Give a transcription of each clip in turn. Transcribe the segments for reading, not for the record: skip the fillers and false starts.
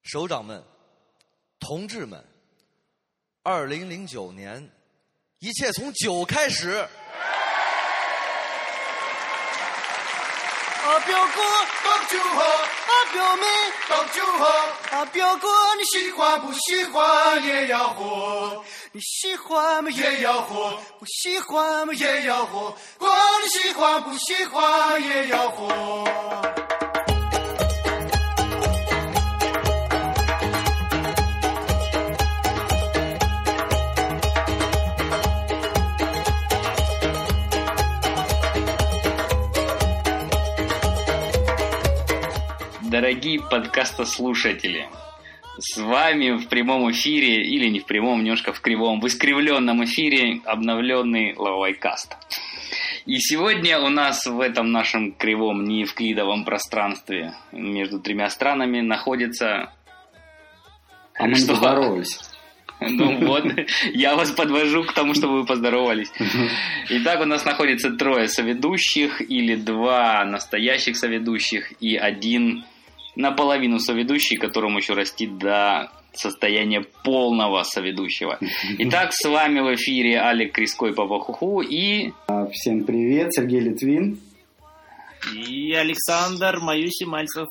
首长们、同志们，2009年，一切从酒开始。 表哥，倒酒喝；表妹，倒酒喝；表哥，你喜欢不喜欢也要喝？你喜欢嘛也要喝，不喜欢嘛也要喝。管你喜欢不喜欢也要喝。 Дорогие подкастослушатели, с вами в прямом эфире, или не в прямом, немножко в кривом, в искривленном эфире обновленный Лавайкаст. И сегодня у нас в этом нашем кривом неевклидовом пространстве между тремя странами находится... А мы не поздоровались. Ну вот, я вас подвожу к тому, чтобы вы поздоровались. Итак, у нас находится 3 соведущих, или 2 настоящих соведущих, и 1 наполовину соведущий, которому еще расти до состояния полного соведущего. Итак, с вами в эфире Алик Криской Папахуху и... Всем привет, Сергей Литвин. И Александр Маюси Мальцев.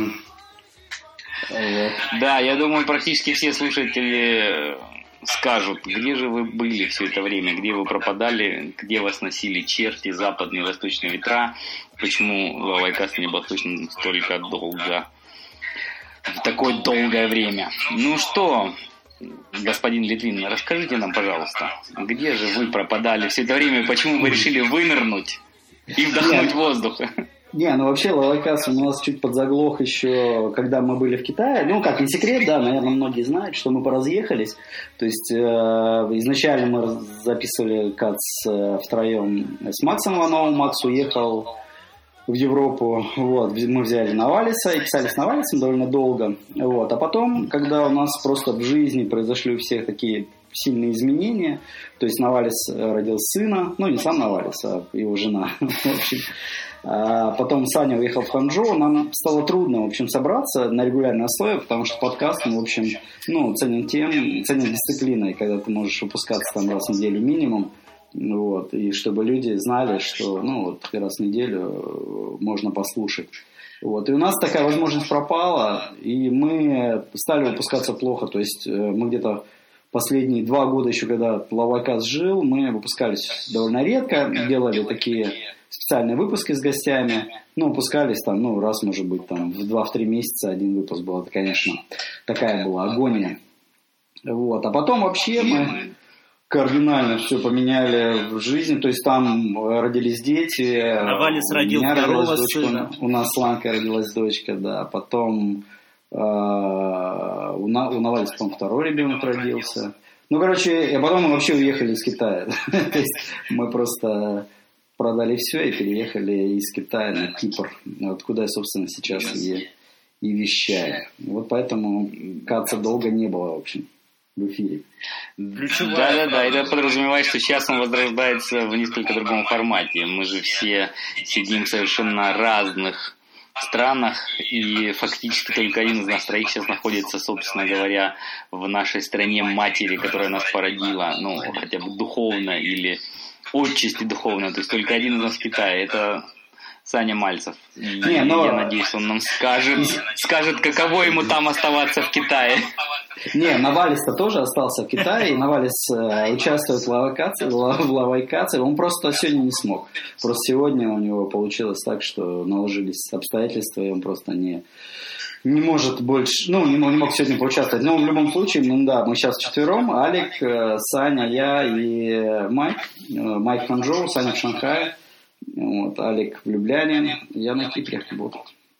Да, я думаю, практически все слушатели скажут, где же вы были все это время, где вы пропадали, где вас носили черти, западные, восточные ветра, почему Лавайкаст не был слышен столько долго, в такое долгое время. Ну что, господин Литвин, расскажите нам, пожалуйста, где же вы пропадали все это время, почему вы решили вынырнуть и вдохнуть воздух? Не, ну вообще Лавайкаст у нас чуть подзаглох еще, когда мы были в Китае. Ну, как не секрет, да, наверное, многие знают, что мы поразъехались. То есть изначально мы записывали КАЦ втроем с Максом Ивановым. Макс уехал в Европу, вот, мы взяли Навалиса и писали с Навалисом довольно долго. Вот. А потом, когда у нас просто в жизни произошли у всех такие сильные изменения, то есть Навалис родил сына, ну не сам Навалис, а его жена, в общем. А потом Саня уехал в Ханчжоу, нам стало трудно, в общем, собраться на регулярной основе, потому что подкаст, в общем, ну, ценен дисциплиной, когда ты можешь выпускаться там раз в неделю минимум, вот, и чтобы люди знали, что, ну, вот, раз в неделю можно послушать. Вот, и у нас такая возможность пропала, и мы стали выпускаться плохо, то есть мы где-то последние 2 года еще, когда Лавайкаст жил, мы выпускались довольно редко, делали такие специальные выпуски с гостями, ну, выпускались там, ну, раз, может быть, там, в 2-3 месяца один выпуск был, это, конечно, такая была агония. Вот, а потом вообще мы кардинально все поменяли в жизни, то есть там родились дети, Навалис родил второго сына. У нас с Ланкой родилась дочка, да, потом у Навалиса, по-моему, 2-й ребенок родился. Ну, короче, а потом мы вообще уехали из Китая. То есть мы просто продали все и переехали из Китая на Кипр, откуда я, собственно, сейчас и вещаю. Вот поэтому КАЦа долго не было, в общем, в эфире. Да, это подразумевает, что сейчас он возрождается в несколько другом формате. Мы же все сидим в совершенно разных странах, и фактически только один из нас троих сейчас находится, собственно говоря, в нашей стране матери, которая нас породила, ну, хотя бы духовно или отчасти духовно, то есть только один из нас в Китае, это Саня Мальцев. Я надеюсь, он нам скажет, каково ему там оставаться в Китае. Не, Навалис-то тоже остался в Китае, и Навалис участвует в Лавайкаце, он просто сегодня не смог. Просто сегодня у него получилось так, что наложились обстоятельства, и он просто не может больше, ну, не мог сегодня поучаствовать. Но в любом случае, ну да, мы сейчас вчетвером, Алик, Саня, я и Майк. Майк в Ханчжоу, Саня в Шанхае, вот, Алик в Любляне, я на Кипре. Вот.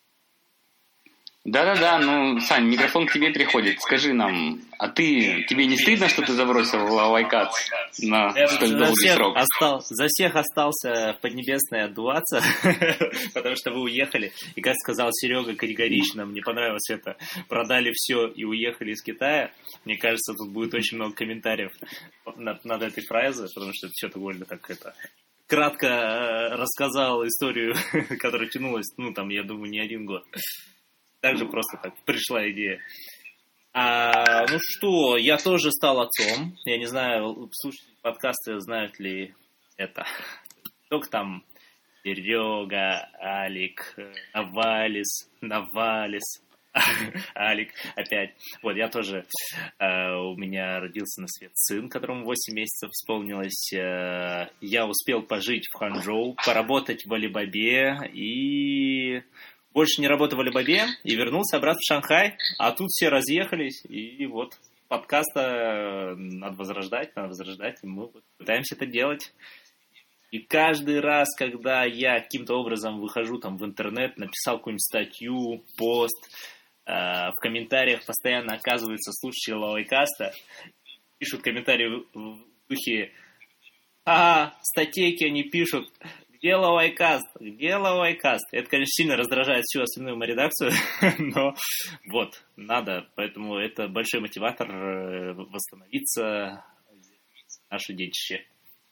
Да, ну, Сань, микрофон к тебе приходит. Скажи нам, а тебе не стыдно, что ты забросил Лавайкаст на столь долгий срок? За всех остался в Поднебесной отдуваться, потому что вы уехали. И, как сказал Серега категорично, мне понравилось это, продали все и уехали из Китая. Мне кажется, тут будет очень много комментариев над этой фразой, потому что все довольно так это... Кратко рассказал историю, которая тянулась, ну, там, я думаю, не 1 год. Также просто так пришла идея. Ну что, я тоже стал отцом. Я не знаю, слушатели подкаста знают ли это. Только там Серега, Алик, Навалис, Алик опять. Вот, я тоже, у меня родился на свет сын, которому 8 месяцев исполнилось. Я успел пожить в Ханчжоу, поработать в Алибабе и больше не работал в Алибабе и вернулся обратно в Шанхай. А тут все разъехались, и вот подкаста надо возрождать, и мы вот пытаемся это делать. И каждый раз, когда я каким-то образом выхожу там в интернет, написал какую-нибудь статью, пост, в комментариях постоянно оказываются слушатели Лавайкаста, пишут комментарии в духе: статейки они пишут, где Лавайкаст? Это, конечно, сильно раздражает всю остальную мою редакцию, но вот, надо, поэтому это большой мотиватор восстановиться в наше детище.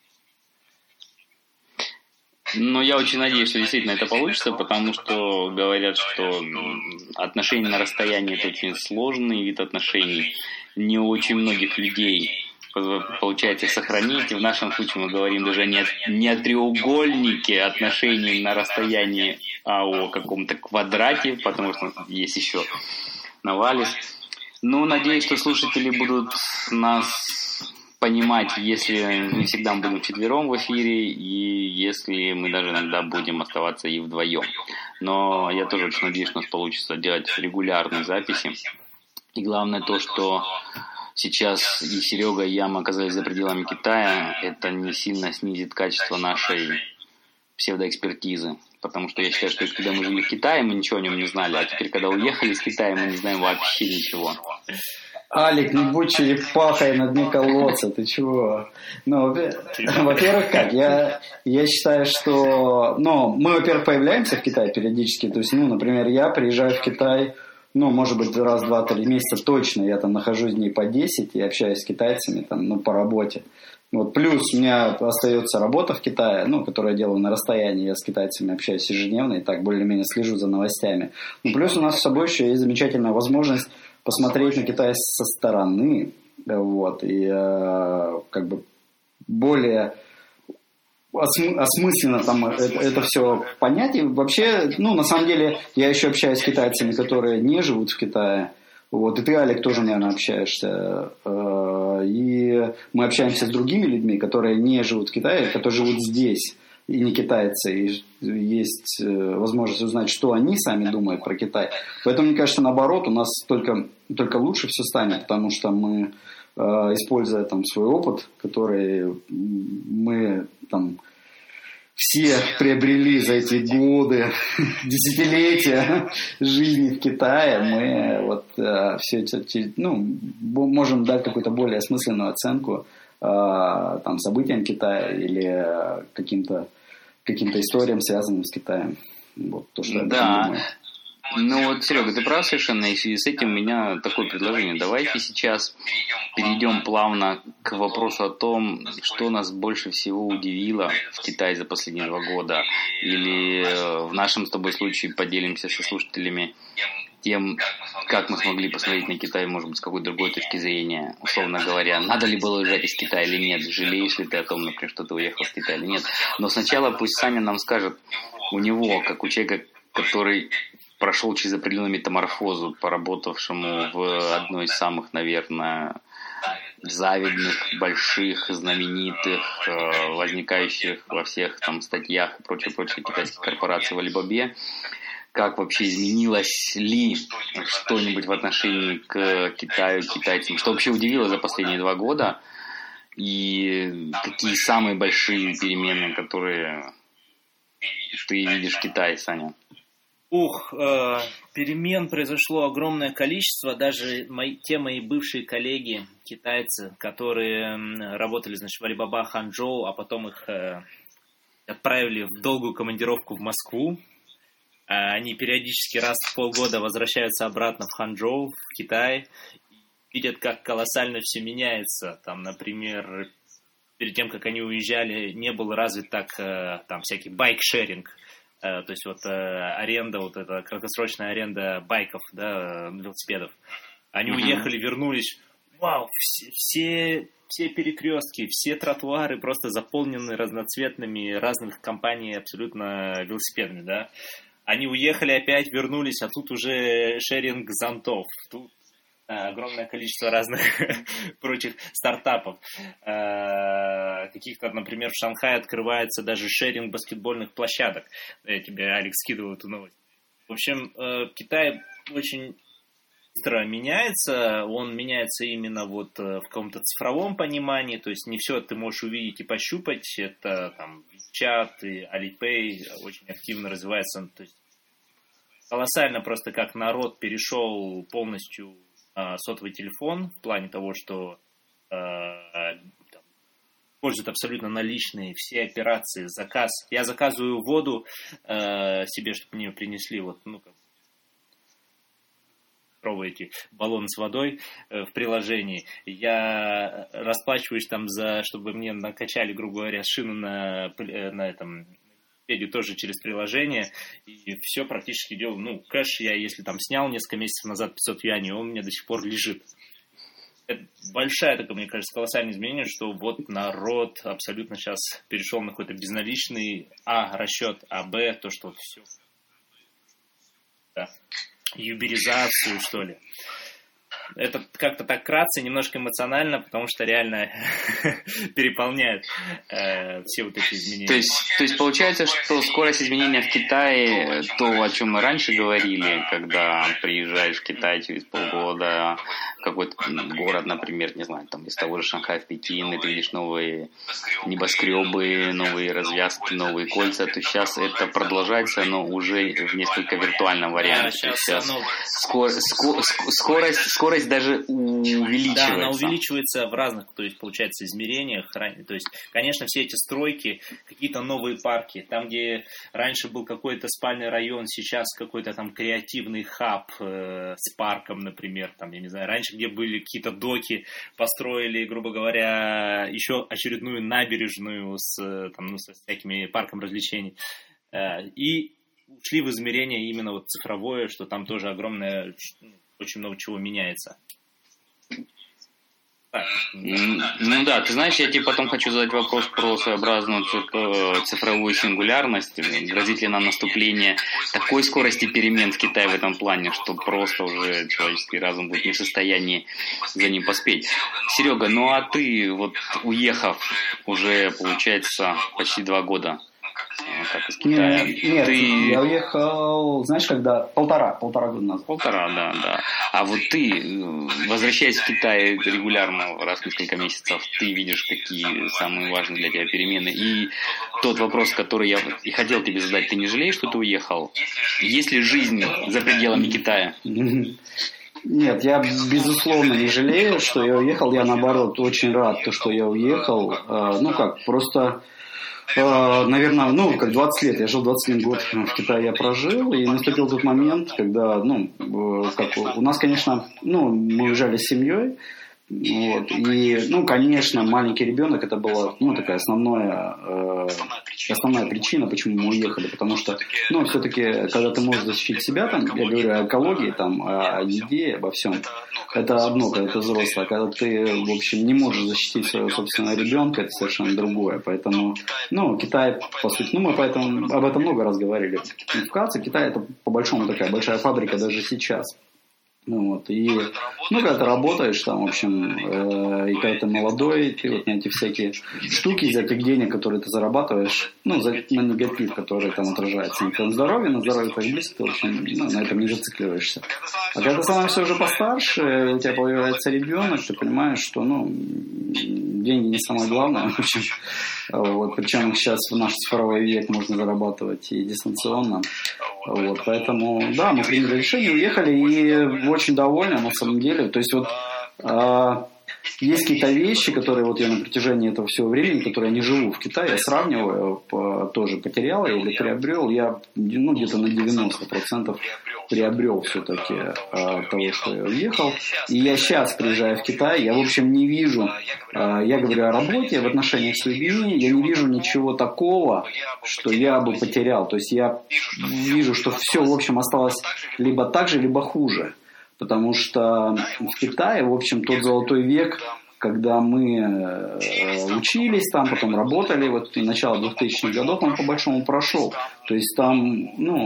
Ну, я очень надеюсь, что действительно это получится, потому что говорят, что отношения на расстоянии – это очень сложный вид отношений. Не у очень многих людей получается сохранить. В нашем случае мы говорим даже не о треугольнике отношений на расстоянии, а о каком-то квадрате, потому что есть еще Навалис. Ну, надеюсь, что слушатели будут нас понимать, если мы всегда будем вчетвером в эфире, и если мы даже иногда будем оставаться и вдвоем. Но я тоже очень надеюсь, что у нас получится делать регулярные записи. И главное то, что сейчас и Серега, и я, мы оказались за пределами Китая, это не сильно снизит качество нашей псевдоэкспертизы. Потому что я считаю, что когда мы жили в Китае, мы ничего о нем не знали, а теперь, когда уехали из Китая, мы не знаем вообще ничего. Алик, не будь черепахой на дне колодца, ты чего? Ну, во-первых, как? Я считаю, что... Ну, мы, во-первых, появляемся в Китае периодически. То есть, например, я приезжаю в Китай, может быть, раз, 2, 3 месяца точно. Я там нахожусь дней по 10 и общаюсь с китайцами там, по работе. Вот. Плюс у меня остается работа в Китае, которую я делаю на расстоянии. Я с китайцами общаюсь ежедневно и так более-менее слежу за новостями. Плюс у нас с собой еще есть замечательная возможность посмотреть на Китай со стороны, вот, и как бы более осмысленно там это все понять. И вообще, на самом деле, я еще общаюсь с китайцами, которые не живут в Китае. Вот, и ты, Алик, тоже, наверное, общаешься. И мы общаемся с другими людьми, которые не живут в Китае, которые живут здесь. И не китайцы, и есть возможность узнать, что они сами думают про Китай. Поэтому, мне кажется, наоборот, у нас только лучше все станет, потому что мы, используя там свой опыт, который мы там все приобрели за эти годы, десятилетия жизни в Китае, мы вот все это, можем дать какую-то более осмысленную оценку там событиям Китая или каким-то историям, связанным с Китаем. Вот то, что я думаю. Ну вот, Серега, ты прав совершенно, и в связи с этим у меня такое предложение. Давайте сейчас перейдем плавно к вопросу о том, что нас больше всего удивило в Китае за последние 2 года. Или в нашем с тобой случае поделимся со слушателями тем, как мы смогли посмотреть на Китай, может быть, с какой-то другой точки зрения. Условно говоря, надо ли было уезжать из Китая или нет, жалеешь ли ты о том, например, что ты уехал в Китай или нет. Но сначала пусть Саня нам скажет, у него, как у человека, который прошел через определенную метаморфозу, поработавшему в одной из самых, наверное, завидных, больших, знаменитых, возникающих во всех там статьях и прочее китайских корпораций в Алибабе, как вообще изменилось ли что-нибудь в отношении к Китаю, китайцам, что вообще удивило за последние 2 года, и какие самые большие перемены, которые ты видишь в Китае, Саня? Перемен произошло огромное количество. Даже те мои бывшие коллеги, китайцы, которые работали, в Алибаба, Ханчжоу, а потом их отправили в долгую командировку в Москву. Они периодически раз в полгода возвращаются обратно в Ханчжоу, в Китай, видят, как колоссально все меняется. Там, например, перед тем, как они уезжали, не был развит так там всякий байк-шеринг. То есть аренда, эта краткосрочная аренда байков, велосипедов. Они уехали, вернулись. Вау, все перекрестки, все тротуары просто заполнены разноцветными разных компаний абсолютно велосипедами, да. Они уехали опять, вернулись, а тут уже шеринг зонтов, тут огромное количество разных прочих стартапов. Каких-то, например, в Шанхае открывается даже шеринг баскетбольных площадок. Я тебе, Алекс, скидывал эту новость. В общем, Китай очень быстро меняется. Он меняется именно вот в каком-то цифровом понимании. То есть не все ты можешь увидеть и пощупать. Это там WeChat и Alipay очень активно развивается. То есть колоссально просто как народ перешел полностью сотовый телефон в плане того, что используют абсолютно наличные все операции, заказ. Я заказываю воду себе, чтобы мне ее принесли, вот, ну, как эти баллоны с водой в приложении. Я расплачиваюсь там чтобы мне накачали, грубо говоря, шину на этом тоже через приложение, и все практически делаю. Ну, кэш я, если там снял несколько месяцев назад 500 юаней, он у меня до сих пор лежит. Это большая такая, мне кажется, колоссальное изменение, что вот народ абсолютно сейчас перешел на какой-то безналичный расчет, то, что вот все. Да. Юберизацию, что ли. Это как-то так кратко, немножко эмоционально, потому что реально переполняет все вот эти изменения. То есть получается, что скорость изменения в Китае, то, о чем мы раньше говорили, когда приезжаешь в Китай через полгода, в какой-то город, например, не знаю, там из того же Шанхая в Пекин, и ты видишь новые небоскребы, новые развязки, новые кольца, то сейчас это продолжается, но уже в несколько виртуальном варианте. Сейчас скорость даже увеличивается. Да, она увеличивается в разных, то есть, получается, измерениях. То есть, конечно, все эти стройки, какие-то новые парки, там, где раньше был какой-то спальный район, сейчас какой-то там креативный хаб с парком, например, там, я не знаю, раньше, где были какие-то доки, построили, грубо говоря, еще очередную набережную со всякими парком развлечений. И ушли в измерение именно вот цифровое, что там тоже огромное, очень много чего меняется. Так. Ну да, ты знаешь, я тебе потом хочу задать вопрос про своеобразную цифровую сингулярность. Грозит ли нам наступление такой скорости перемен в Китае в этом плане, что просто уже человеческий разум будет не в состоянии за ним поспеть? Серега, ну а ты, вот уехав уже, получается, почти 2 года, как из Китая. Нет, я уехал, знаешь, когда? Полтора года назад. Да. А вот ты, возвращаясь в Китай регулярно, раз в несколько месяцев, ты видишь, какие самые важные для тебя перемены. И тот вопрос, который я и хотел тебе задать, ты не жалеешь, что ты уехал? Есть ли жизнь за пределами Китая? Нет, я безусловно не жалею, что я уехал. Я, наоборот, очень рад, что я уехал. Наверное, 20 лет, я жил 21 год в Китае, я прожил, и наступил тот момент, когда, у нас, конечно, мы уезжали с семьей, вот, и, конечно, маленький ребенок, это была, такая основная причина, почему мы уехали, потому что, все-таки, когда ты можешь защитить себя, там, я говорю о экологии, там, о еде, обо всем, это одно, когда ты взрослый, а когда ты, в общем, не можешь защитить своего собственного ребенка, это совершенно другое, поэтому, Китай, по сути, мы поэтому об этом много раз говорили, вкратце, Китай это, по-большому, такая большая фабрика даже сейчас. Когда ты работаешь там, в общем, и когда ты молодой, ты вот на эти всякие штуки из этих денег, которые ты зарабатываешь, на негатив, который там отражается на твоем здоровье, на здоровье твоих близких, ты, в общем, на этом не зацикливаешься. А когда ты становишься уже постарше, у тебя появляется ребенок, ты понимаешь, что, деньги не самое главное, в общем, причем сейчас в наш цифровой век можно зарабатывать и дистанционно. Поэтому, да, мы приняли решение, уехали и очень довольны на самом деле. То есть есть какие-то вещи, которые я на протяжении этого всего времени, которые я не живу в Китае, я сравниваю, тоже потерял я или приобрел, я где-то на 90% приобрел все-таки того, что я уехал. И я сейчас, приезжая в Китай, я, в общем, не вижу, я говорю о работе, в отношениях с людьми, я не вижу ничего такого, что я бы потерял. То есть я вижу, что все, в общем, осталось либо так же, либо хуже. потому что в Китае, в общем, тот золотой век, когда мы учились там, потом работали, вот начало 2000-х годов, он по-большому прошел. То есть там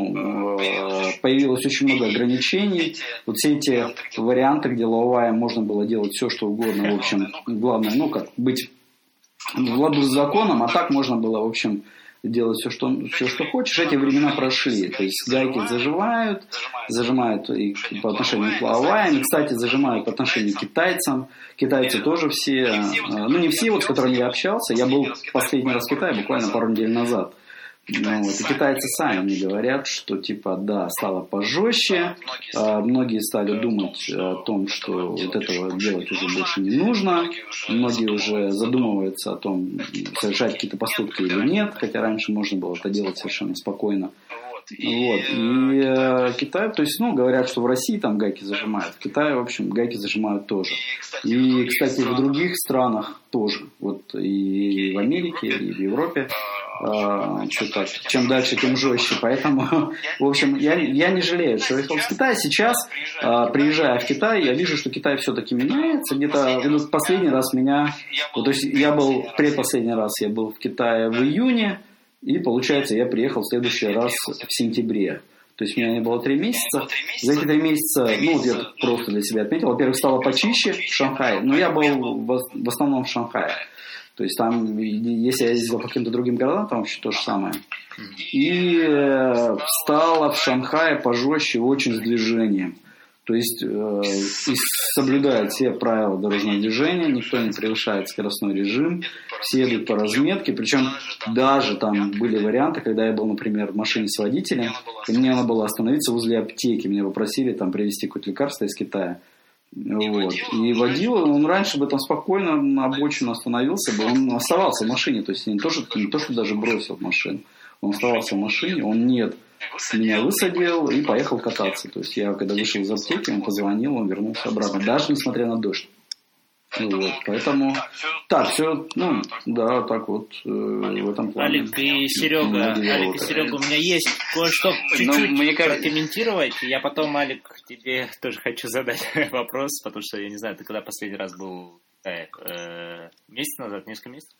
появилось очень много ограничений. Вот все эти варианты, где лаоваем можно было делать все, что угодно, в общем, главное, быть в ладу с законом, а так можно было, в общем, делать все, что хочешь. Эти времена прошли. То есть гайки зажимают и по отношению к лаоваям, и, кстати, зажимают по отношению к китайцам. Китайцы тоже все, не все, вот, с которыми я общался. Я был последний раз в Китае буквально пару недель назад. И китайцы сами мне говорят, что да, стало пожестче, многие стали думать о том, что вот этого делать уже больше не нужно, многие уже задумываются о том, совершать какие-то поступки или нет, хотя раньше можно было это делать совершенно спокойно. И Китай, то есть, говорят, что в России там гайки зажимают, в Китае, в общем, гайки зажимают тоже. И, кстати, в других странах тоже, вот и в Америке, и в Европе. Чем дальше, тем жестче. Поэтому, в общем, я не жалею, что ехал в Китай. Сейчас, приезжая в Китай, я вижу, что Китай все-таки меняется. Где-то последний раз то есть предпоследний раз я был в Китае в июне, и, получается, я приехал в следующий раз в сентябре. То есть у меня не было 3 месяца. За эти 3 месяца, я просто для себя отметил, во-первых, стало почище в Шанхае, но я был в основном в Шанхае. То есть там, если я ездил по каким-то другим городам, там вообще то же самое. И стало в Шанхае пожестче очень с движением. То есть соблюдают все правила дорожного движения, никто не превышает скоростной режим, все едут по разметке. Причем даже там были варианты, когда я был, например, в машине с водителем, и мне надо было остановиться возле аптеки. Меня попросили там привезти какое-то лекарство из Китая. И водила, он раньше бы там спокойно на обочину остановился бы, он оставался в машине, то есть не то, что даже бросил машину, он оставался в машине, он меня высадил и поехал кататься. То есть я, когда вышел из аптеки, он позвонил, он вернулся обратно, даже несмотря на дождь. Поэтому все, так вот в этом плане. Алик и Серега, у меня есть кое-что чуть-чуть прокомментировать. Я потом, Алик, тебе тоже хочу задать вопрос, потому что я не знаю, ты когда последний раз был месяц назад, несколько месяцев?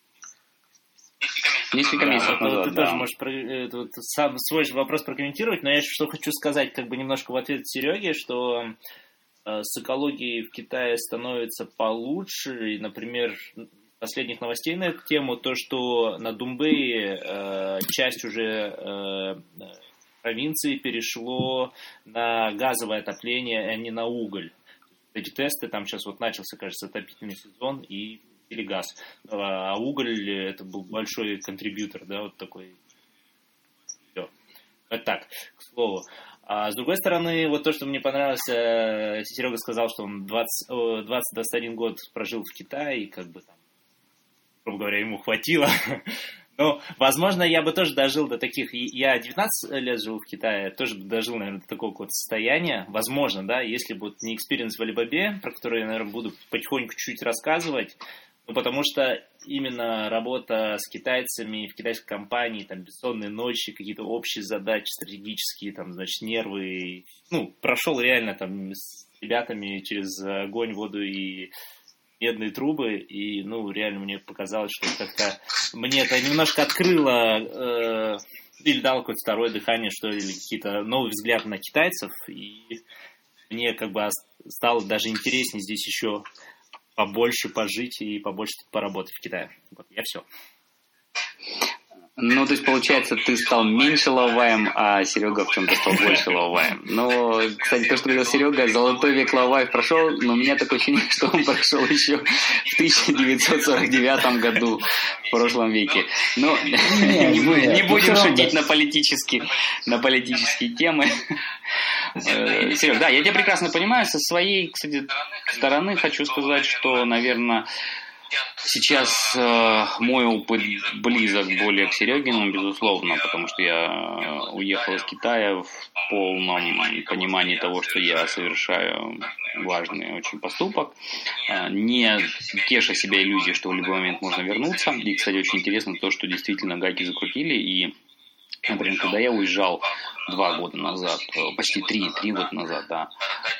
Несколько месяцев назад, ты тоже можешь сам свой же вопрос прокомментировать, но я что хочу сказать, немножко в ответ Сереге, что с экологией в Китае становится получше. И, например, последних новостей на эту тему, то, что на Думбэе часть уже провинции перешло на газовое отопление, а не на уголь. Эти тесты, там сейчас начался, кажется, отопительный сезон, и или газ. А уголь, это был большой контрибьютор, такой. Все. Вот так, к слову. А с другой стороны, то, что мне понравилось, Серега сказал, что он 20-21 год прожил в Китае, и грубо говоря, ему хватило. Но, возможно, я бы тоже дожил до таких... Я 19 лет жил в Китае, тоже дожил, наверное, до такого состояния. Возможно, если бы не экспириенс в Алибабе, про который я, наверное, буду потихоньку чуть-чуть рассказывать, потому что именно работа с китайцами в китайской компании, бессонные ночи, какие-то общие задачи стратегические, нервы. Прошел реально с ребятами через огонь, воду и медные трубы. И, реально мне показалось, что как-то мне это немножко открыло или дало какое-то второе дыхание, что ли, или какие-то новые взгляды на китайцев. И мне стало даже интереснее здесь еще побольше пожить и побольше поработать в Китае. Я все. То есть, получается, ты стал меньше лаоваем, а Серега в чем-то стал больше лаоваем. Но, кстати, то, что говорил Серега, золотой век лаоваев прошел, но у меня такое ощущение, что он прошел еще в 1949 году, в прошлом веке. Но не будем шутить на политические темы. Серег, да, я тебя прекрасно понимаю. Со своей, кстати, стороны хочу сказать, что, наверное, сейчас мой опыт близок более к Серегиному, безусловно, потому что я уехал из Китая в полном понимании того, что я совершаю важный очень поступок, не теша себя иллюзией, что в любой момент можно вернуться. И, кстати, очень интересно то, что действительно гайки закрутили, и, например, когда я уезжал 2 года назад, почти 3 года назад, да,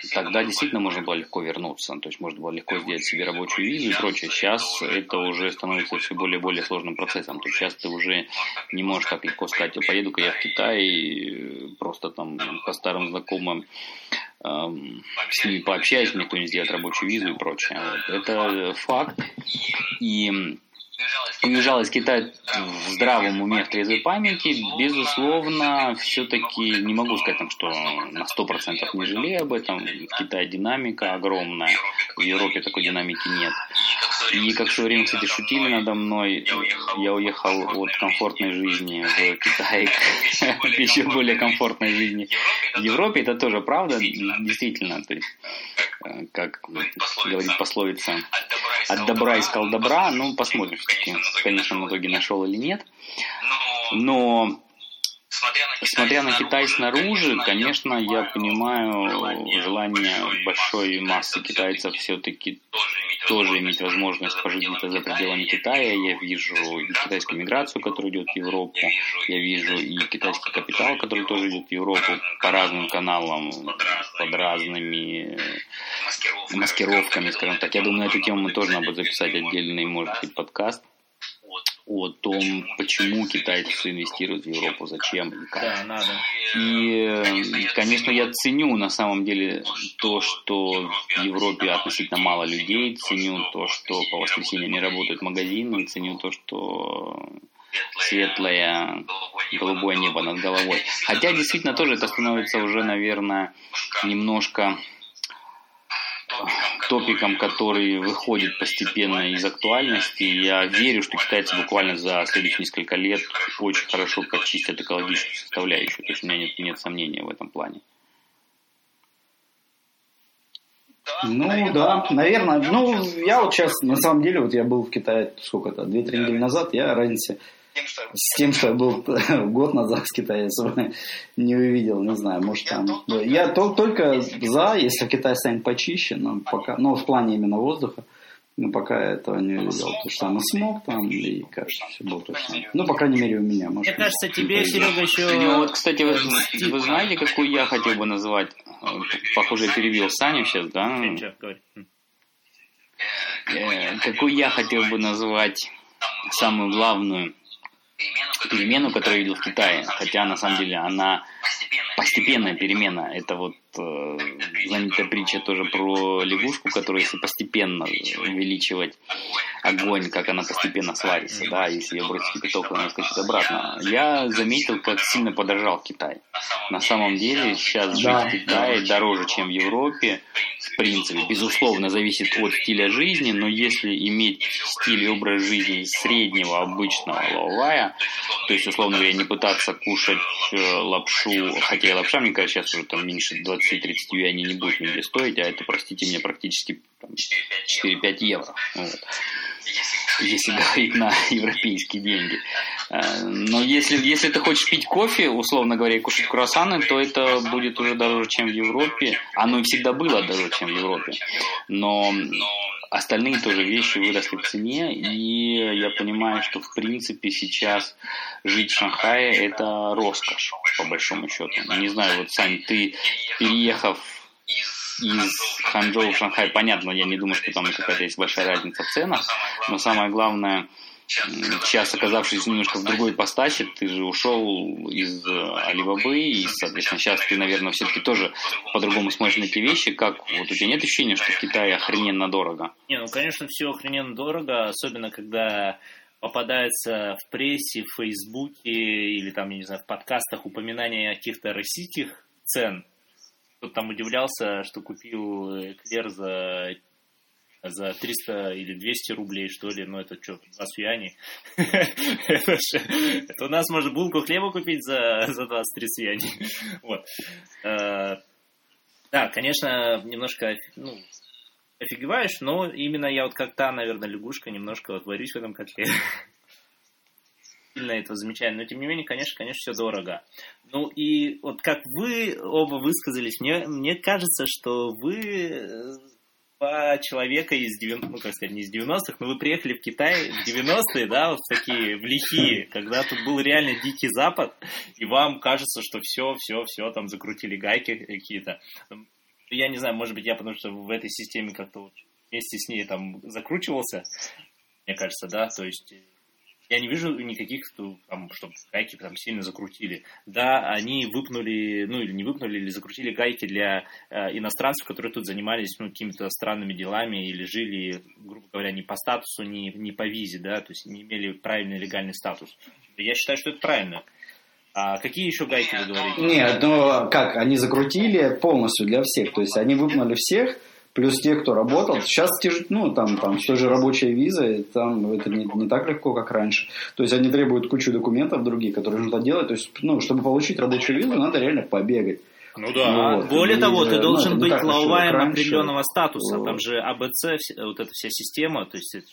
тогда действительно можно было легко вернуться, то есть можно было легко сделать себе рабочую визу и прочее. Сейчас это уже становится все более и более сложным процессом, то есть сейчас ты уже не можешь так легко сказать: поеду-ка я в Китай, просто там по старым знакомым с ними пообщаюсь, никто не сделает рабочую визу и прочее. Вот. Это факт. И уезжал из Китая в здравом уме, в трезвой памяти, безусловно, все-таки не могу сказать, там, что на 100% не жалею об этом. В Китае динамика огромная, в Европе такой динамики нет. И как в свое время, кстати, шутили надо мной, я уехал от комфортной жизни в Китай к еще более комфортной жизни в Европе. Это тоже правда, действительно. То есть, как говорит пословица, от добра искал добра. Ну, посмотрим, все-таки, конечно, в итоге нашел или нет. Но смотря на Китай снаружи, конечно, я понимаю желание большой массы китайцев все-таки тоже иметь возможность пожить где-то за пределами Китая. Я вижу и китайскую миграцию, которая идет в Европу, я вижу и китайский капитал, который тоже идет в Европу по разным каналам, под разными маскировками, скажем так. Я думаю, на эту тему мы тоже надо записать отдельный, может быть, подкаст о том, почему китайцы инвестируют в Европу, зачем и как. Да, надо. И, конечно, я ценю на самом деле то, что в Европе относительно мало людей, ценю то, что по воскресеньям не работают магазины, ценю то, что светлое голубое небо над головой. Хотя, действительно, тоже это становится уже, наверное, немножко топиком, который выходит постепенно из актуальности. Я верю, что китайцы буквально за следующие несколько лет очень хорошо почистят экологическую составляющую. То есть у меня нет сомнения в этом плане. Ну да, наверное. Ну, я вот сейчас, на самом деле, вот я был в Китае, сколько это, 2-3 недели назад, я разницы с тем, что я был год назад в Китае, не увидел, не знаю, может там... Я только за, если Китай станет почище, но пока, ну, в плане именно воздуха, но пока этого не увидел. То же самое смог там, и, кажется, все было то же самое. Ну, по крайней мере, у меня. Может, мне кажется, тебе, Серега, еще... Ну, вот, кстати, вы знаете, какую я хотел бы назвать? Похоже, я перебил Саню сейчас, да? Какую я хотел бы назвать самую главную перемену, которую я видел в Китае, хотя на самом деле она постепенная перемена. Это вот знаменитая притча тоже про лягушку, которая, если постепенно увеличивать огонь, как она постепенно сварится, да, если ее бросить в кипяток, она скачет обратно. Я заметил, как сильно подорожал Китай. На самом деле сейчас жить в Китае дороже, чем в Европе. В принципе, безусловно, зависит от стиля жизни, но если иметь стиль и образ жизни среднего, обычного лавая, то есть, условно говоря, не пытаться кушать лапшу, хотя и лапша, мне кажется, сейчас уже там меньше 20-30 юаней не будет нигде стоить, а это, простите меня, практически 4-5 евро. Вот. Если говорить на европейские деньги. Но если ты хочешь пить кофе, условно говоря, и кушать круассаны, то это будет уже дороже, чем в Европе. Оно и всегда было дороже, чем в Европе. Но остальные тоже вещи выросли в цене, и я понимаю, что в принципе сейчас жить в Шанхае – это роскошь, по большому счету. Не знаю, вот, Сань, ты, переехав из Ханчжоу в Шанхай, понятно, я не думаю, что там какая-то есть большая разница в ценах, но самое главное, сейчас оказавшись немножко в другой ипостаси, ты же ушел из Алибабы, и, соответственно, сейчас ты, наверное, все-таки тоже по-другому смотришь на эти вещи. Как вот у тебя нет ощущения, что в Китае охрененно дорого? Не, ну, конечно, все охрененно дорого, особенно когда попадается в прессе, в Фейсбуке или там, я не знаю, в подкастах упоминания о каких-то российских цен. Кто-то там удивлялся, что купил эклер за 300 или 200 рублей, что ли, ну это что, 20 юаней? Это у нас можно булку хлеба купить за 20-30 юаней. Вот. Да, конечно, немножко, офигеваешь, но именно я вот как та, наверное, лягушка, немножко вот варюсь в этом котле. Сильно это замечательно, но тем не менее, конечно, все дорого. Ну и вот как вы оба высказались, мне кажется, что вы два человека из 90-х, ну как сказать, не из 90-х, но вы приехали в Китай в 90-е, да, вот такие, в лихие, когда тут был реально дикий запад, и вам кажется, что все, там закрутили гайки какие-то. Я не знаю, может быть, я потому что в этой системе как-то вот вместе с ней там закручивался, мне кажется, да, то есть я не вижу никаких, там, чтобы гайки там сильно закрутили. Да, они выпнули, ну или не выпнули, или закрутили гайки для иностранцев, которые тут занимались какими-то странными делами или жили, грубо говоря, не по статусу, не по визе, да, то есть не имели правильный легальный статус. Я считаю, что это правильно. А какие еще гайки вы говорите? Нет, ну как, они закрутили полностью для всех, то есть они выпнули всех, плюс те, кто работал. Сейчас там с той же рабочей визой, там это не так легко, как раньше. То есть они требуют кучу документов других, которые нужно делать. То есть, чтобы получить рабочую визу, надо реально побегать. Ну да. Вот. Более того, ты должен быть лауваем определенного статуса. Вот. Там же АБЦ, вот эта вся система, то есть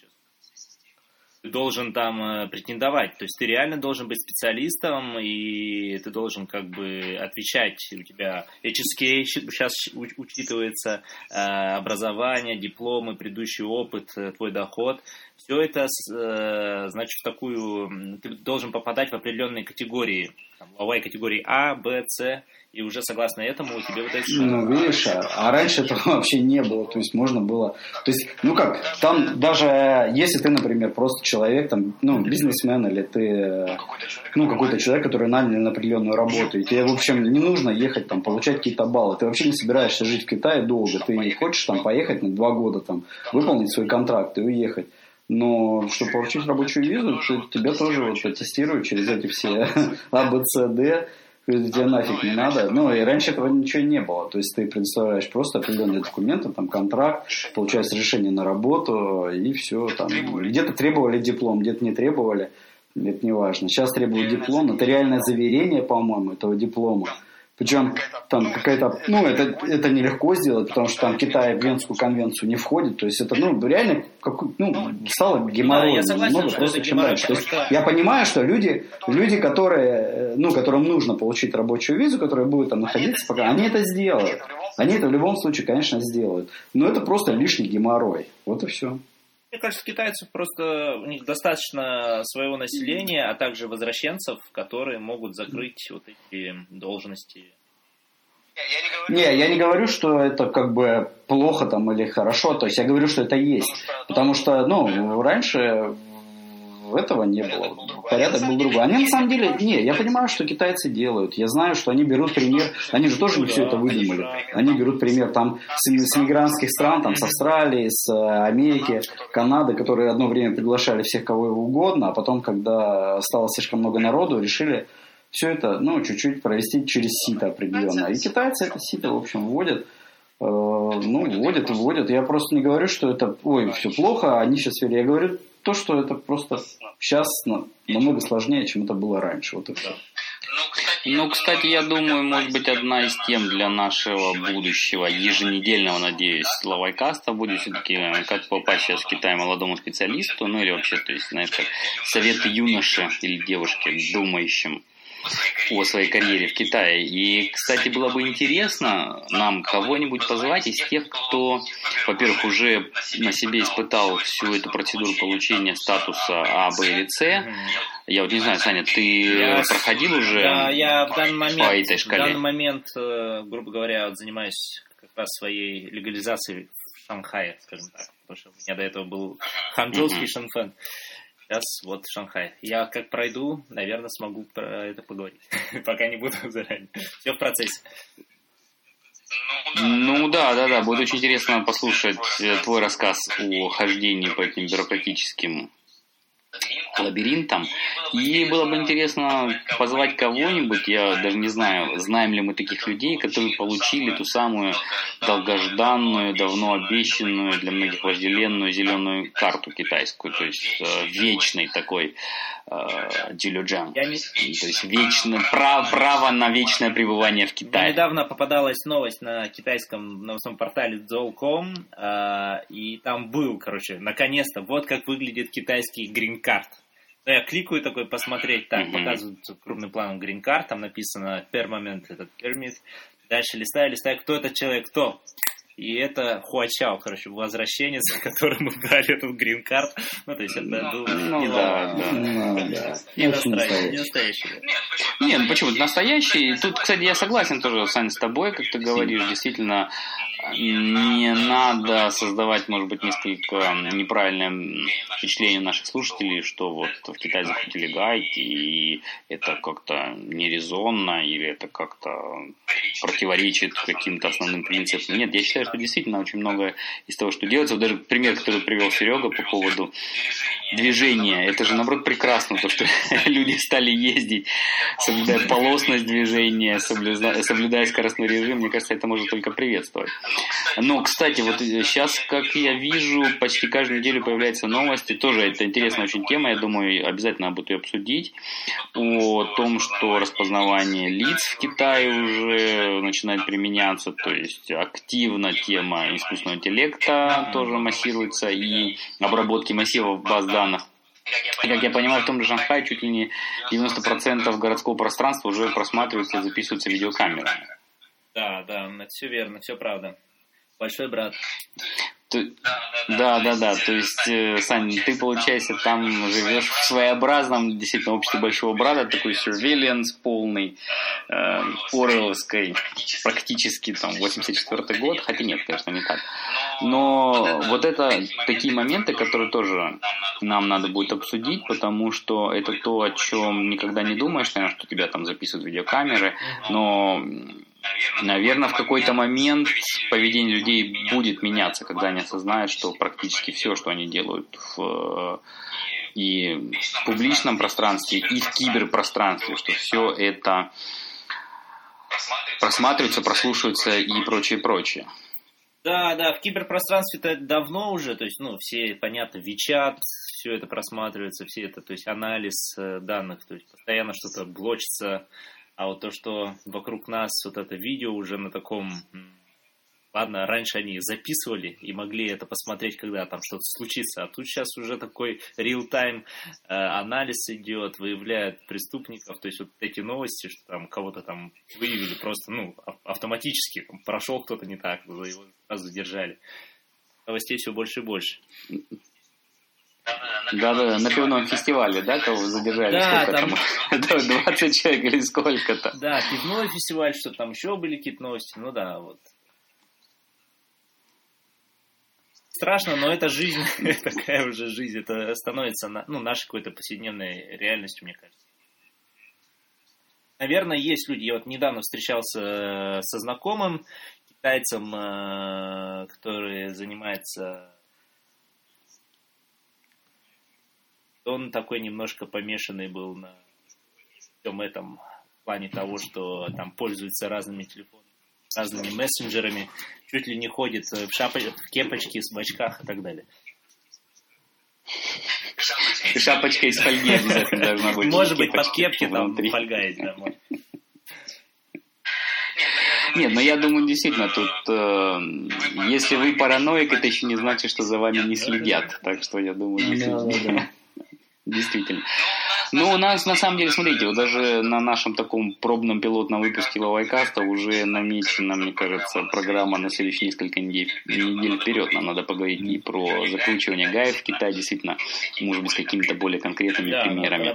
ты должен там претендовать. То есть ты реально должен быть специалистом, и ты должен как бы отвечать. У тебя HSK сейчас учитывается, образование, дипломы, предыдущий опыт, твой доход. Все это, значит, в такую... Ты должен попадать в определенные категории. Лавай категории А, Б, С. И уже согласно этому у тебя выдается... Ну, видишь, а раньше этого вообще не было. То есть можно было... То есть, там даже если ты, например, просто человек, там, бизнесмен, или ты, какой-то человек, который нанял на определенную работу, и тебе, в общем, не нужно ехать, там, получать какие-то баллы. Ты вообще не собираешься жить в Китае долго. Ты хочешь, там, поехать на 2 года, там, выполнить свой контракт и уехать. Но чтобы получить рабочую визу, тебя тоже вот тестируют через эти все А, Б, С, Д. Тебе нафиг не надо. Ну, и раньше этого ничего не было. То есть ты предоставляешь просто определенные документы, там, контракт, получаешь разрешение на работу, и все. Там. Где-то требовали диплом, где-то не требовали. Это не важно. Сейчас требуют диплом. Нотариальное заверение, по-моему, этого диплома. Причем там какая-то... это нелегко сделать, потому что там Китай в Венскую конвенцию не входит. То есть это, реально стало геморройно. Я согласен, много что просто это чем геморрой, раньше. То есть потому что... я понимаю, что люди, которым нужно получить рабочую визу, которые будут там находиться, пока они это сделают. Они это в любом случае, конечно, сделают. Но это просто лишний геморрой. Вот и все. Мне кажется, китайцев просто у них достаточно своего населения, а также возвращенцев, которые могут закрыть вот эти должности. Я не говорю, что это как бы плохо там или хорошо, то есть я говорю, что это есть. Потому что, раньше этого не было. Порядок был другой. Они на самом деле, я понимаю, что китайцы делают. Я знаю, что они берут пример, они же тоже не все это выдумали. Они берут пример там с мигрантских стран, там с Австралии, с Америки, Канады, которые одно время приглашали всех кого угодно, а потом, когда стало слишком много народу, решили все это, чуть-чуть провести через сито определенно. И китайцы это сито, в общем, вводят. Вводят. Я просто не говорю, что это, все плохо, они сейчас ввели. Я говорю то, что это просто сейчас намного сложнее, чем это было раньше. Вот и все. Кстати, я думаю, может быть, одна из тем для нашего будущего, еженедельного, надеюсь, лавайкаста будет все-таки, как попасть сейчас в Китай молодому специалисту, или вообще, то есть, знаешь, как советы юноше или девушке, думающим о своей карьере в Китае. И, кстати, было бы интересно нам кого-нибудь позвать из тех, кто, во-первых, уже на себе испытал всю эту процедуру получения статуса А, Б или С. Я вот не знаю, Саня, ты проходил уже я в по этой шкале? В данный момент, грубо говоря, занимаюсь как раз своей легализацией в Шанхае, скажем так. Потому что у меня до этого был ханчжоуский Шэньфэн. Сейчас вот Шанхай. Я как пройду, наверное, смогу про это поговорить. Пока не буду заранее. Все в процессе. Да. Будет очень интересно послушать твой рассказ о хождении по этим бюрократическим лабиринтам. И было бы интересно позвать кого-нибудь, я даже не знаю, знаем ли мы таких людей, которые получили ту самую долгожданную, давно обещанную, для многих вожделенную зеленую карту китайскую, то есть вечный такой дилюджан, то есть право на вечное пребывание в Китае. Недавно попадалась новость на китайском новостном портале Zhou.com, и там был, наконец-то, вот как выглядит китайский грин-карт. Я кликаю такой посмотреть, показывают крупным планом грин-карт, там написано permanent, этот permit. Дальше листаю, кто этот человек, кто? И это Хуачао, короче, возвращенец, который мы брали этот грин-карт. Ну, то есть это был... Не настоящий. Нет, почему? Настоящий. Тут, кстати, я согласен тоже, Сань, с тобой, как ты говоришь, действительно, не надо создавать, может быть, несколько неправильное впечатление наших слушателей, что вот в Китае закрутили гайд, и это как-то нерезонно, или это как-то противоречит каким-то основным принципам. Нет, я считаю, что действительно очень много из того, что делается. Вот даже пример, который привел Серега по поводу движения, это же, наоборот, прекрасно, то, что люди стали ездить, соблюдая полосность движения, соблюдая скоростной режим. Мне кажется, это можно только приветствовать. Но, кстати, вот сейчас, как я вижу, почти каждую неделю появляются новости. Тоже это интересная очень тема, я думаю, обязательно буду ее обсудить. О том, что распознавание лиц в Китае уже начинает применяться, то есть активно тема искусственного интеллекта тоже массируется и обработки массивов баз данных. И, как я понимаю, в том же Шанхае чуть ли не 90% городского пространства уже просматривается и записывается видеокамерами. Да, это все верно, все правда. Большой брат. Да. То есть, Сань, ты, получается, там живешь в своеобразном, действительно, обществе большого брата, такой surveillance полный, Орвелловской, практически там 84-й год, хотя нет, конечно, не так. Но вот это такие моменты, которые тоже нам надо будет обсудить, потому что это то, о чем никогда не думаешь, наверное, что тебя там записывают видеокамеры, но... Наверное, в какой-то момент поведение людей будет меняться, когда они осознают, что практически все, что они делают и в публичном пространстве, и в киберпространстве, что все это просматривается, прослушивается и прочее. Да, в киберпространстве-то давно уже, то есть, все, понятно, WeChat, все это просматривается, все это, то есть, анализ данных, то есть, постоянно что-то блочится. А вот то, что вокруг нас вот это видео уже на таком... Ладно, раньше они записывали и могли это посмотреть, когда там что-то случится. А тут сейчас уже такой real-time анализ идет, выявляют преступников. То есть вот эти новости, что там кого-то там выявили просто, автоматически. Там, прошел кто-то не так, его сразу задержали. Новостей все больше и больше. Да, на пивном фестивале, да, кого задержали? Да, сколько там 20 человек или сколько-то. Да, пивной фестиваль, что там еще были какие-то новости, вот. Страшно, но это жизнь, такая уже жизнь, это становится, нашей какой-то повседневной реальностью, мне кажется. Наверное, есть люди, я вот недавно встречался со знакомым китайцем, который занимается... Он такой немножко помешанный был на всем этом в плане того, что там пользуется разными телефонами, разными мессенджерами, чуть ли не ходит в кепочке, в очках и так далее. Шапочка из фольги обязательно должна быть. Может быть, под кепки там фольга есть. Да, Нет, но я думаю, действительно, тут, если вы параноик, это еще не значит, что за вами не следят. Так что я думаю, действительно. Действительно. У нас, на самом деле, смотрите, вот даже на нашем таком пробном пилотном выпуске Лавайкаста уже намечена, мне кажется, программа на следующие несколько недель вперед. Нам надо поговорить и про закручивание гаев в Китае, действительно, может быть, с какими-то более конкретными примерами.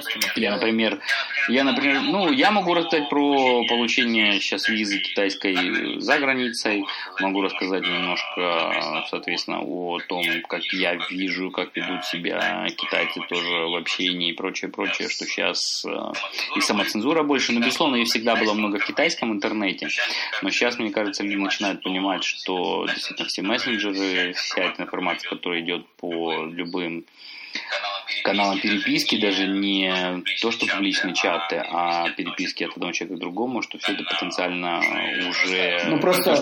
Я, например, я могу рассказать про получение сейчас визы китайской за границей, могу рассказать немножко, соответственно, о том, как я вижу, как ведут себя китайцы тоже в общении и прочее, что сейчас и самоцензура больше, но, безусловно, и всегда было много в китайском интернете, но сейчас, мне кажется, люди начинают понимать, что действительно все мессенджеры, вся эта информация, которая идет по любым каналам переписки, даже не то, что публичные чаты, а переписки от одного человека к другому, что все это потенциально уже...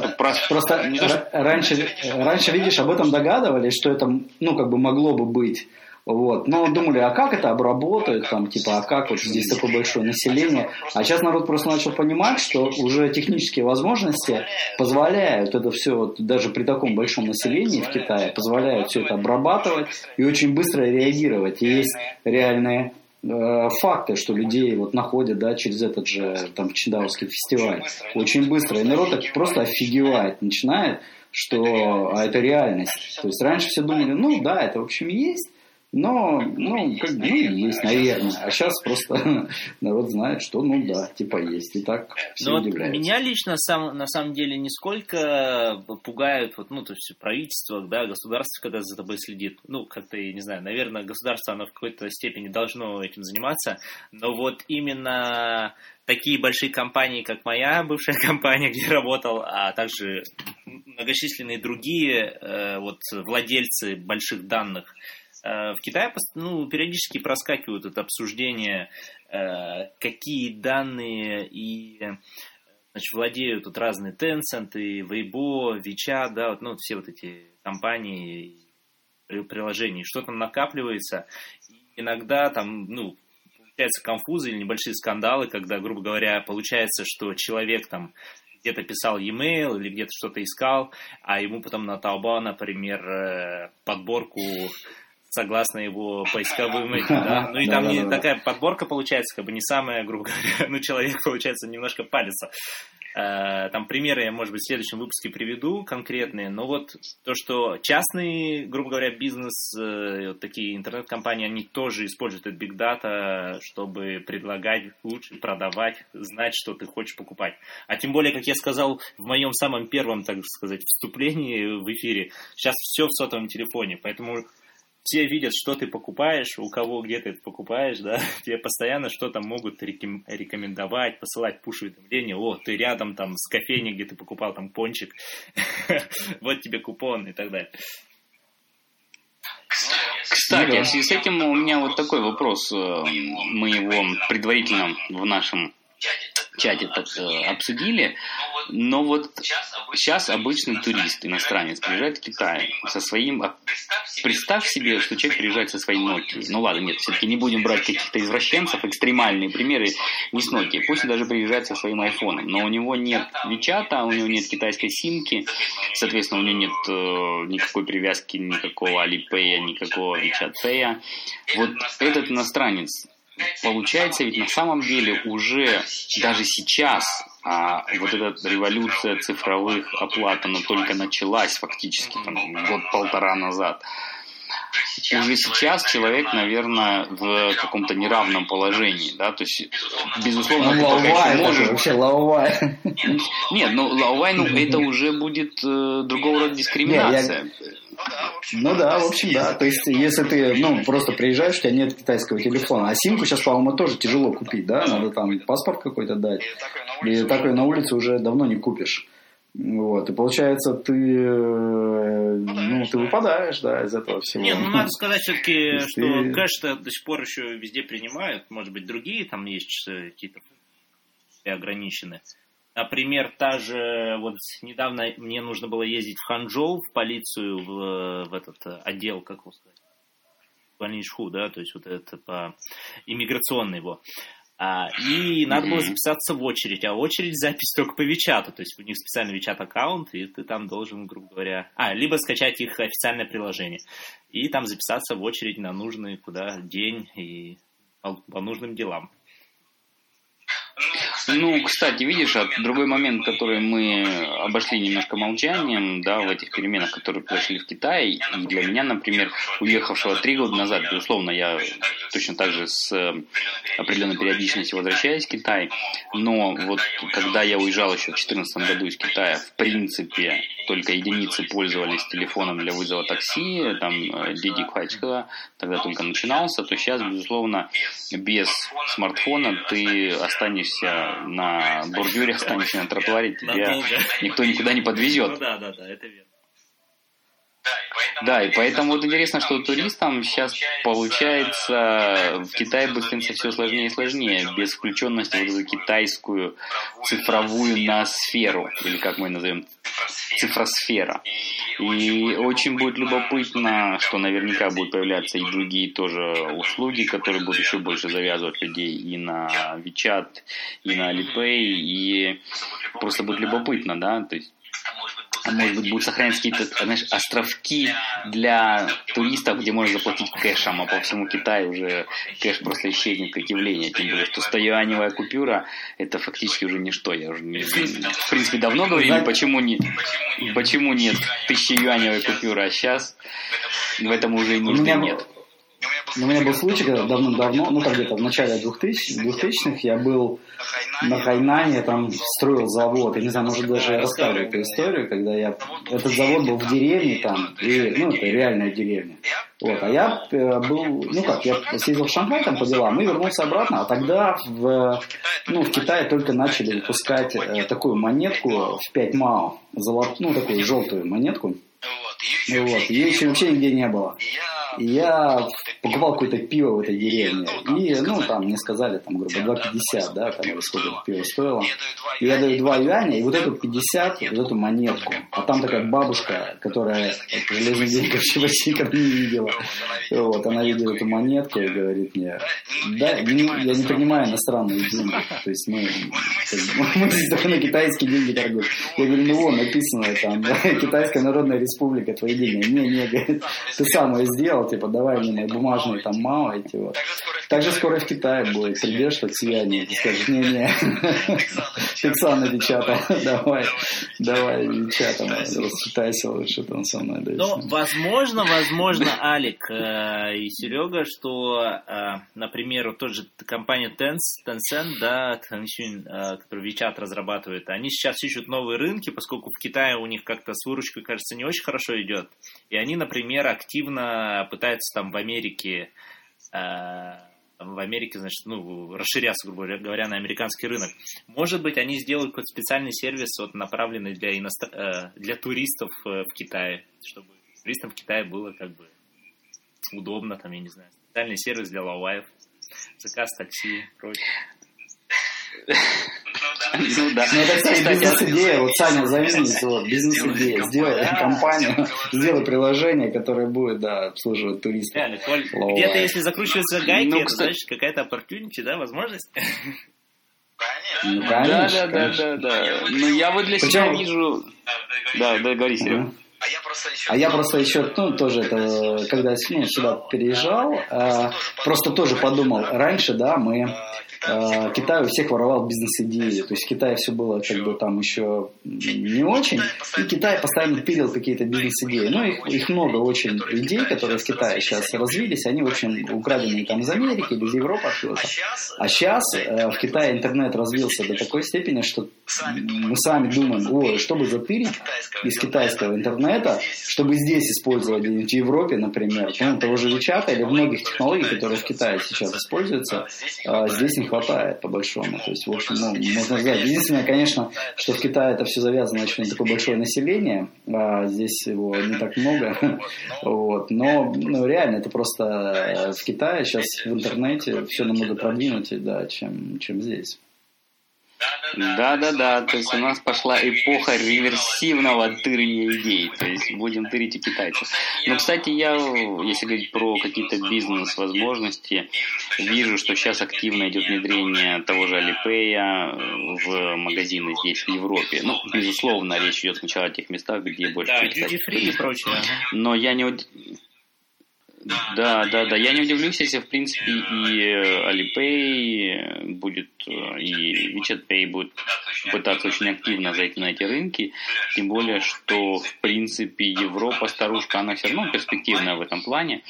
Раньше, видишь, об этом догадывались, что это, могло бы быть. Вот. Но думали, а как это обработают, а как вот здесь такое большое население. А сейчас народ просто начал понимать, что уже технические возможности позволяют это все, даже при таком большом населении в Китае, позволяют все это обрабатывать и очень быстро реагировать. И есть реальные факты, что людей находят, через этот же Чиндаоский фестиваль очень быстро. И народ так просто офигевает, начинает. что это реальность. То есть раньше все думали, ну да, это в общем есть, но, есть, наверное. А сейчас просто народ знает, что, ну да, типа есть. И так все удивляются. Меня лично на самом деле нисколько пугают, то есть правительство, да, государство, когда за тобой следит. Как-то, я не знаю, наверное, государство, оно в какой-то степени должно этим заниматься. Но вот именно такие большие компании, как моя бывшая компания, где я работал, а также многочисленные другие владельцы больших данных, в Китае периодически проскакивают это обсуждение, какие данные владеют разные Tencent, Weibo, WeChat, да, все вот эти компании, приложения, что там накапливается. И иногда там, получается конфузы или небольшие скандалы, когда, грубо говоря, получается, что человек там где-то писал e-mail или где-то что-то искал, а ему потом на Taobao, например, подборку согласно его поисковым этим, да. И там не такая подборка получается, не самая, грубо говоря, человек, получается, немножко палится. Там примеры я, может быть, в следующем выпуске приведу конкретные, но вот то, что частный, грубо говоря, бизнес, такие интернет-компании, они тоже используют этот big data, чтобы предлагать лучше, продавать, знать, что ты хочешь покупать. А тем более, как я сказал в моем самом первом, так сказать, вступлении в эфире, сейчас все в сотовом телефоне, поэтому все видят, что ты покупаешь, у кого где ты это покупаешь, да, тебе постоянно что-то могут рекомендовать, посылать пуш-уведомления, ты рядом там с кофейней, где ты покупал там пончик, вот тебе купон и так далее. Кстати, в связи с этим у меня вот такой вопрос, мы его предварительно в нашем чате обсудили, но вот сейчас обычный турист, иностранец, приезжает в Китай со своим... Представь себе, что человек приезжает со своей Nokia. Ну ладно, нет, все-таки не будем брать каких-то извращенцев, экстремальные примеры не с Nokia. Пусть даже приезжает со своим айфоном, но у него нет WeChat, у него нет китайской симки, соответственно, у него нет никакой привязки, никакого Alipay, никакого WeChat Pay. Вот этот иностранец, получается, ведь на самом деле уже даже сейчас вот эта революция цифровых оплат, она только началась фактически год-полтора назад. Уже сейчас человек, наверное, в каком-то неравном положении, да, то есть, безусловно, ты пока еще можешь... Вообще лаовай. Нет, лаовай, это уже будет другого рода дискриминация. Ну да, в общем, да. То есть, если ты, просто приезжаешь, у тебя нет китайского телефона, а симку сейчас, по-моему, тоже тяжело купить, да? Надо там паспорт какой-то дать. И такой на улице уже давно не купишь. Вот. И получается, ты выпадаешь, да, из этого всего. Надо сказать все-таки, что кэш-то до сих пор еще везде принимают. Может быть, другие там есть какие-то функции ограничены. Например, та же, недавно мне нужно было ездить в Ханчжоу, в полицию, в этот отдел, как его сказать, Банишху, да, то есть это по иммиграционный его. И надо было записаться в очередь, а очередь запись только по WeChat, то есть у них специальный WeChat-аккаунт, и ты там должен, грубо говоря, либо скачать их официальное приложение, и там записаться в очередь на нужный день и по нужным делам. Кстати, видишь, другой момент, который мы обошли немножко молчанием, да, в этих переменах, которые произошли в Китае, и для меня, например, уехавшего 3 года назад, безусловно, я точно так же с определенной периодичностью возвращаюсь в Китай, но вот когда я уезжал еще в 2014 году из Китая, в принципе, только единицы пользовались телефоном для вызова такси, там, Didi Kuaishhe тогда только начинался, то сейчас, безусловно, без смартфона ты останешься на бордюре, останешься на тротуаре, тебя никто никуда не подвезет. Да, это верно. Да, и поэтому интересно, что туристам сейчас получается в Китае быстренько все сложнее и сложнее, без включенности в эту китайскую цифровую ноосферу, или как мы ее назовем, цифросфера. И очень будет любопытно, что наверняка будут появляться и другие тоже услуги, которые будут еще больше завязывать людей и на WeChat, и на Alipay, и просто будет любопытно, да, то есть может быть, будут сохраняться какие-то, знаешь, островки для туристов, где можно заплатить кэшем, а по всему Китаю уже кэш просто исчезнет как явление. Тем более, что 100-юаневая купюра – это фактически уже ничто. Я уже, в принципе, давно говорили, почему нет 1000-юаневой купюры, а сейчас в этом уже и нужды нет. У меня был случай, когда давным-давно, ну, как где-то в начале 2000-х, я был на Хайнане, там строил завод. Я не знаю, может, даже я рассказывал эту историю, когда этот завод был в деревне там, и, ну, это реальная деревня. Вот, а я был, я съездил в Шанхай там по делам и вернулся обратно, а тогда в Китае только начали выпускать такую монетку в 5 мао, такую желтую монетку. Вот, ее еще вообще нигде не было. И я покупал какое-то пиво в этой деревне. И, там мне сказали, там, грубо, 2,50, да, там, или сколько это пиво стоило. И я даю 2 юаня, и вот эту 50, вот эту монетку. А там такая бабушка, которая железный денег вообще почти никогда не видела. Вот, она видит эту монетку и говорит мне, да, я не принимаю иностранные деньги. То есть мы здесь только на китайские деньги торгуем. Я говорю, вон написано там, да, Китайская Народная Республика, твои деньги. Не, говорит, ты сам ее сделал, типа, давай мне мои бумажные там мало эти вот. Так же скоро в Китае будет. Придешь, так сияние, ты скажешь, не, Фиксан напечатай, давай, печатай, рассчитайся лучше там со мной. Ну, возможно, Алик и Серега, что, например, вот тот же компания Tencent, да, который WeChat разрабатывает, они сейчас ищут новые рынки, поскольку в Китае у них как-то с выручкой, кажется, не очень хорошо идет. И они, например, активно пытаются там в Америке, значит, расширяться, грубо говоря, на американский рынок. Может быть, они сделают какой-то специальный сервис, вот, направленный для туристов в Китае, чтобы туристам в Китае было как бы удобно, там, я не знаю, специальный сервис для лаоваев, заказ такси, прочее. Ну да. Ну, это, кстати, бизнес-идея. Вот, Саня, займись, бизнес-идея. Сделай компанию, сделай приложение, которое будет, обслуживать туристов. Реально, Коль, где-то, если закручиваются гайки, это, значит, какая-то opportunity, да, возможность? Ну, конечно. Да. Ну, я вот для себя вижу... Да, говори, Серега. А я просто еще, тоже это, когда сюда переезжал, просто тоже подумал, раньше, мы Китай у всех воровал бизнес-идеи, то есть в Китае все было как бы там еще не очень, и Китай постоянно пилил какие-то бизнес-идеи, но их много очень людей, которые в Китае сейчас развились, они, в общем, украденные там из Америки или из Европы откуда-то. А сейчас в Китае интернет развился до такой степени, что мы сами думаем, чтобы затырить из китайского интернета, чтобы здесь использовать в Европе, например, того же WeChat или многих технологий, которые в Китае сейчас используются, здесь не хватает, по-большому. То есть, в общем, можно сказать. Единственное, конечно, что в Китае это все завязано очень на такое большое население, здесь его не так много, вот. Но реально, это просто в Китае сейчас в интернете все намного продвинутее, чем здесь. Да. То есть у нас пошла эпоха реверсивного тырения идей. То есть будем тырить у китайцев. Но, кстати, если говорить про какие-то бизнес-возможности, вижу, что сейчас активно идет внедрение того же Alipay в магазины здесь, в Европе. Ну, безусловно, речь идет сначала о тех местах, где больше... Да, duty-free и прочее. Но я не... Да. Я не удивлюсь, если, в принципе, и Alipay будет, и WeChat Pay будет пытаться очень активно зайти на эти рынки. Тем более, что, в принципе, Европа, старушка, она все равно перспективная в этом плане.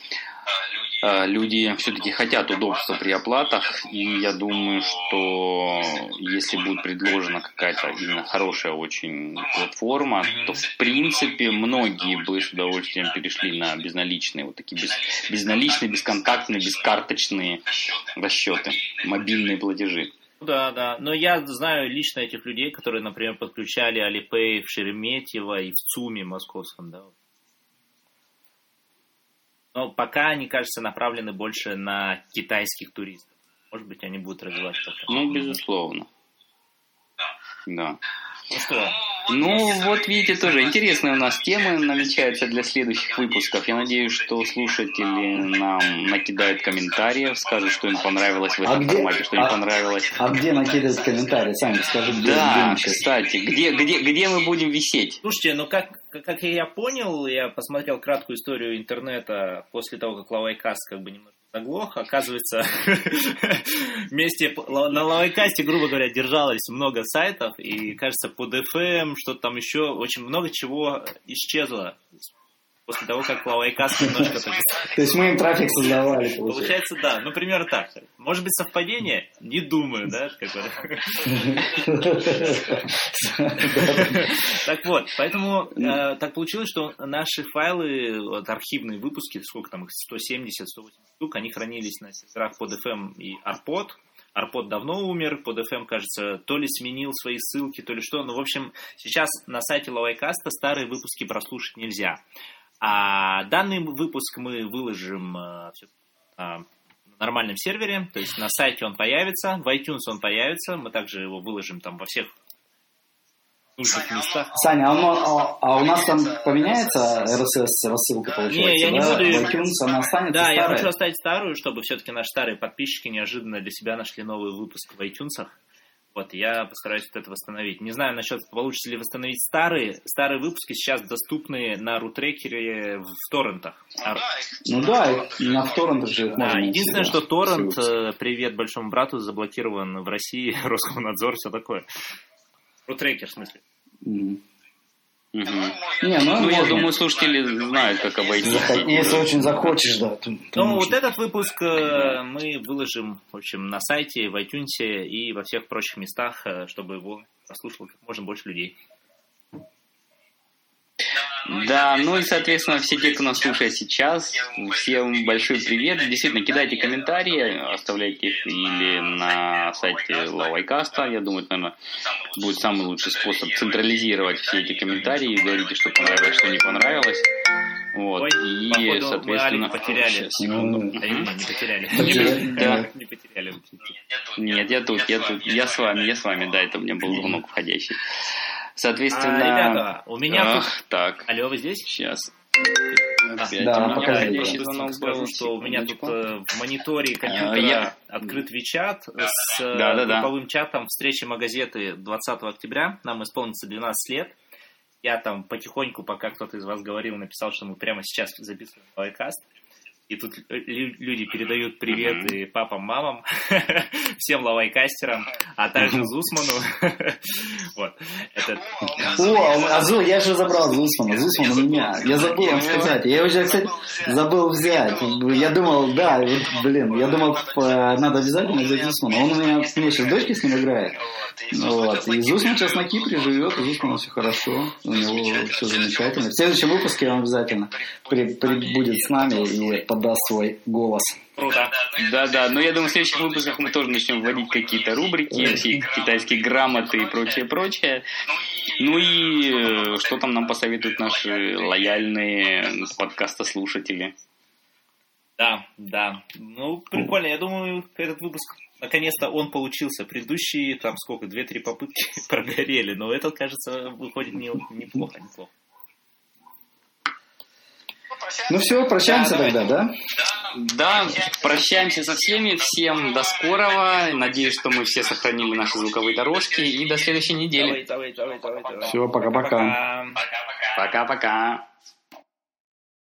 Люди все-таки хотят удобства при оплатах, и я думаю, что если будет предложена какая-то именно хорошая очень платформа, то в принципе многие бы с удовольствием перешли на безналичные, вот такие безналичные, бесконтактные, бескарточные расчеты, мобильные платежи. Да. Но я знаю лично этих людей, которые, например, подключали Alipay в Шереметьево и в ЦУМе московском, да. Но пока они, кажется, направлены больше на китайских туристов. Может быть, они будут развиваться. Ну, безусловно. Да. Ну что, Ну, вот видите, тоже интересные у нас темы намечаются для следующих выпусков. Я надеюсь, что слушатели нам накидают комментариев, скажут, что им понравилось в этом формате, что им понравилось. А где накидывают комментарии? Сами скажи, где Да, кстати, где мы будем висеть? Слушайте, ну как я понял, я посмотрел краткую историю интернета после того, как Лавайкаст как бы немного заглох. Оказывается, вместе на Лавайкасте, грубо говоря, держалось много сайтов, и, кажется, под FM, что-то там еще, очень много чего исчезло после того, как Лавайкаст немножко... То есть мы им трафик создавали, получается, да. Ну, примерно так. Может быть, совпадение? Не думаю, да? Так вот, поэтому так получилось, что наши файлы, вот, архивные выпуски, сколько там их, 170, 180 штук, они хранились на серверах PodFM и Arpod. Arpod давно умер, PodFM, кажется, то ли сменил свои ссылки, то ли что. Ну, в общем, сейчас на сайте Лавайкаста старые выпуски прослушать нельзя. А данный выпуск мы выложим на нормальном сервере, то есть на сайте он появится, в iTunes он появится, мы также его выложим там во всех нужных местах. Саня, а у нас там поменяется RSS-рассылка, получается? Не, я не буду... В iTunes она останется да, старая? Я хочу оставить старую, чтобы все-таки наши старые подписчики неожиданно для себя нашли новый выпуск в iTunes. Вот, я постараюсь это восстановить. Не знаю, насчет, получится ли восстановить старые выпуски, сейчас доступны на рутрекере в торрентах. Ну да, на торрентах же их можно. Единственное, что торрент, привет большому брату, заблокирован в России, Роскомнадзор, все такое. Рутрекер, в смысле. Я думаю, слушатели знают, как обойти. Если очень захочешь, да. Ну, вот этот выпуск мы выложим, в общем, на сайте, в iTunes и во всех прочих местах, чтобы его послушало как можно больше людей. Да, ну и, соответственно, все те, кто нас слушает сейчас, всем большой привет. Действительно, кидайте комментарии, оставляйте их или на сайте Лавайкаста. Я думаю, это, наверное, будет самый лучший способ централизировать все эти комментарии. Говорите, что понравилось, что не понравилось. Вот. Ой, и, походу, соответственно... мы потеряли. Сейчас, секунду. Не потеряли. Да. Не потеряли. Нет, я тут. Я с вами, да, это у меня был звонок входящий. Соответственно... ребята, у меня тут... Так. Алло, вы здесь? Сейчас. Да, я скажу, что у меня тут в мониторе компьютера открыт WeChat с групповым чатом встречи Магазеты 20 октября. Нам исполнится 12 лет. Я там потихоньку, пока кто-то из вас говорил, написал, что мы прямо сейчас записываем Лавайкаст. И тут люди передают приветы папам, мамам, всем лавайкастерам, а также Зусману. Вот. Я же забрал Зусмана. Зусман у меня. Я забыл вам сказать. Я уже, кстати, забыл взять. Я думал, надо обязательно взять Зусмана. Он у меня сейчас дочки с ним играет. Вот. И Зусман сейчас на Кипре живет, у Зусмана все хорошо, у него все замечательно. В следующем выпуске он обязательно будет с нами и подаст свой голос. Круто. Да, но я думаю, в следующих выпусках мы тоже начнем вводить какие-то рубрики, все китайские грамоты и прочее. Ну и что там нам посоветуют наши лояльные подкастослушатели? Да. Ну, прикольно. Я думаю, этот выпуск, наконец-то он получился. Предыдущие, там сколько, 2-3 попытки прогорели. Но этот, кажется, выходит неплохо. Ну все, прощаемся тогда, да? Да, прощаемся со всеми. Всем до скорого. Надеюсь, что мы все сохранили наши звуковые дорожки. И до следующей недели. Давай. Все, пока-пока. Пока-пока.